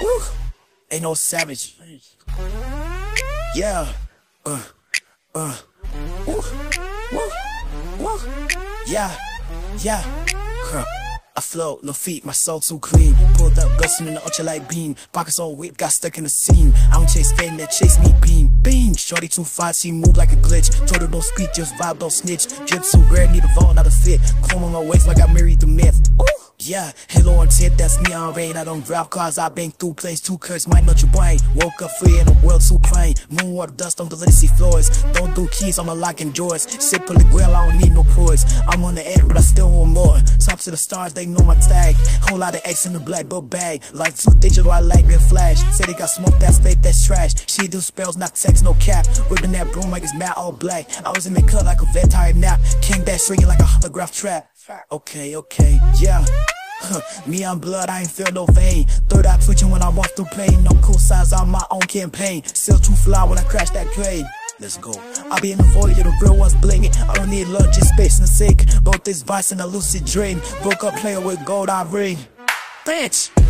Woo. Ain't no savage. Yeah. Woo. Woo. Woo. Yeah. Yeah. I float, no feet, my soul too clean. Pulled up, ghosting in the ultralight beam. Pockets all whip, got stuck in the seam. I don't chase fame, that chase me beam. Shorty too fast, she move like a glitch. Told her don't speak, just vibe, don't snitch. Drip too rare, need a vault, not a fit. Chrome on my waist like I married the myth. Ooh. Yeah, hello on tip, that's me on rain. I don't drive cars, I bang through planes. Too cursed, might not your brain. Woke up free in the world too plain. Moonwater dust on the literacy floors. Don't do keys, I'm locking drawers. Sit for the grill, I don't need no pros. I'm on the edge, but I still want more. Top to the stars, they know my tag. Whole lot of X in the black book bag. Like too digital, I like good flash. Say they got smoke, that's fake, that's trash. She do spells, not text, no cap. Whipping that broom like it's matte all black. I was in the cut like a vet tired nap. King that stringing like a holograph trap. Okay, yeah. Me on blood, I ain't feel no vein. Third eye twitching when I walk through pain. No cool signs on my own campaign. Still too fly when I crash that grade. Let's go. I be in the void, the real ones blinging. I don't need love, just space and sick. Both this vice and a lucid dream. Broke up player with gold I ring. Bitch.